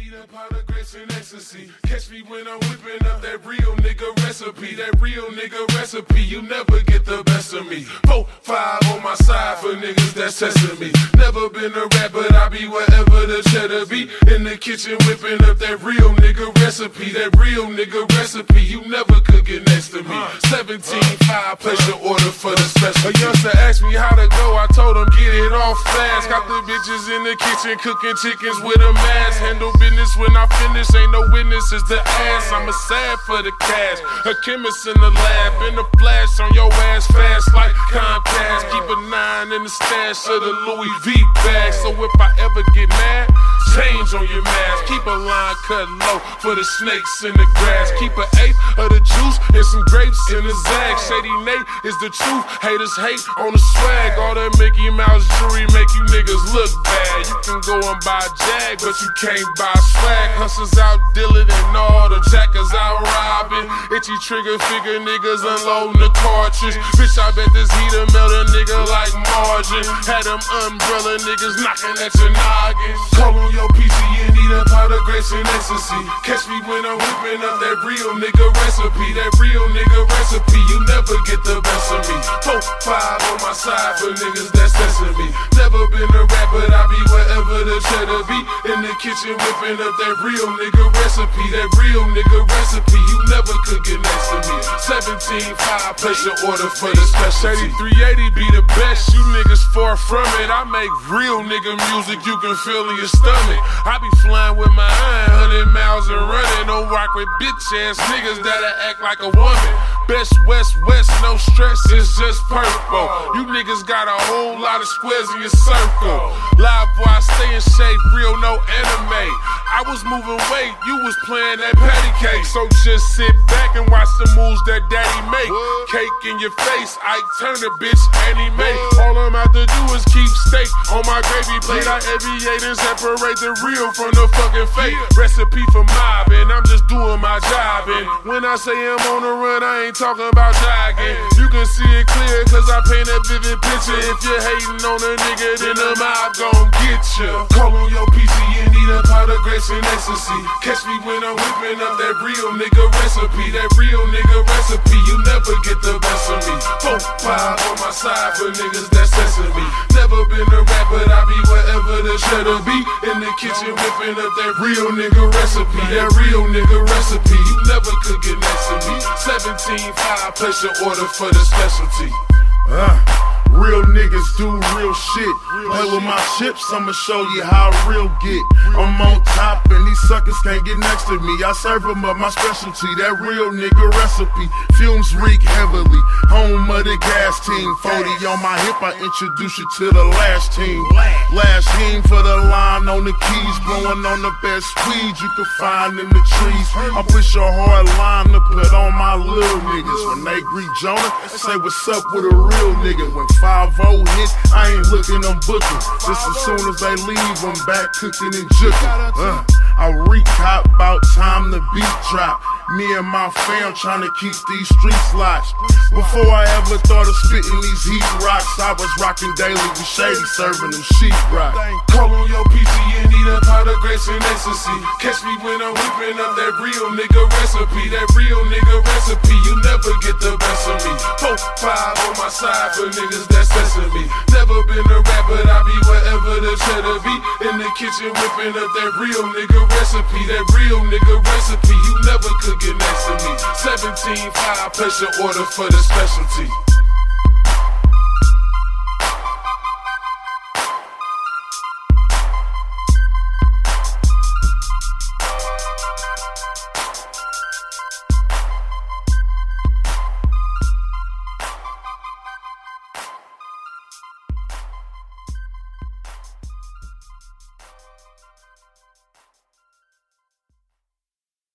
need a pot of grapes and ecstasy. Catch me when I'm whipping up that real nigga recipe. That real nigga recipe, you never get the best of me. 4, 5 on my side for niggas that's testing me. Never been a rap, but I be wherever the cheddar be. In the kitchen whipping up that real nigga recipe. That real nigga recipe, you never could get next to me. 17-5, place your order for the special. A youngster asked me how to go, I told him get it off fast. Got the bitches in the kitchen cooking chickens with a mask. Handle business when I finish, ain't no witnesses to ask. I'm a sad for the cash, a chemist in the lab. In the flash on your ass fast like Comcast. Keep a 9 in the stash of the Louis V bag. So if I ever get mad, change on your mask. Keep a line cut low for the snakes in the grass. Keep an 1/8 of the juice and some grapes in the zag. Shady Nate is the truth, haters hate on the swag. All that Mickey Mouse jewelry make you niggas look bad. You can go and buy a Jag, but you can't buy swag. Hustlers out dealing and all the jackers out robbing. Itchy trigger figure niggas unloading the cartridge. Bitch, I bet this heater melt a nigga like margin. Had them umbrella niggas knocking at your noggin. Call on your PC and need a pot of grapes and ecstasy. Catch me when I'm whipping up that real nigga recipe. That real nigga recipe, you never get the best of me. 4, 5 on my side for niggas that's testing me. Never been a rap, but I be wherever the cheddar be. In the kitchen whipping up that real nigga recipe. That real nigga recipe, you never could get next to me. 17-5, place your order for the specialty. 380 be the best, you niggas far from it. I make real nigga music you can feel in your stomach. I be flying with my iron, 100 miles and running. Don't rock with bitch ass niggas that'll act like a woman. Best West, no stress, it's just purple. You niggas got a whole lot of squares in your circle. Live boy, I stay in shape, real no anime. I was moving weight, you was playing that patty cake. So just sit back and watch the moves that daddy make. Cake in your face, I turn a bitch anime. All I'm out to do is keep steak on my gravy plate. I aviate and separate the real from the fucking fake. Recipe for mobbing, I'm just doing my job. And when I say I'm on the run, I ain't talking about jogging. You can see it clear cause I paint a vivid picture. If you're hating on a nigga, then the mob gon' get you. Call on your PC and need a pot of grapes and ecstasy. Catch me when I'm whipping up that real nigga recipe. That real nigga recipe, you never get the best of me. 4, 5 on my side for niggas that's testing me. Never been a rap, but I be wherever the cheddar be. In the kitchen whipping up that real nigga recipe. That real nigga recipe, you never could get next to me. 17-5, place your order for the specialty. Real niggas do real shit. Play with my chips, I'ma show you how real get. I'm on top and these suckers can't get next to me. I serve them up my specialty, that real nigga recipe. Fumes reek heavily, home of the gas team. 40 on my hip, I introduce you to the last team. Last team for the line on the keys, blowing on the best weed you can find in the trees. I push a hard line to put on my little niggas. When they greet Jonah, say what's up with a real nigga. When 5-0 hit, I ain't looking, I'm booking. Just as soon as they leave, I'm back cooking and juking. I recap about time the beat drop. Me and my fam trying to keep these streets locked. Before I ever thought of spitting these heat rocks, I was rocking daily with Shady, serving them sheep rock. Call on your PC and need a pot of grapes and ecstasy. Catch me when I'm whipping up that real nigga recipe. That real nigga recipe, you never get the best of me. 4, 5 on my side for niggas that's testing me. Never been a rap, but I be wherever the cheddar be. In the kitchen whipping up that real nigga recipe. That real nigga recipe, you never could get next to me. 17-5, place your order for the specialty.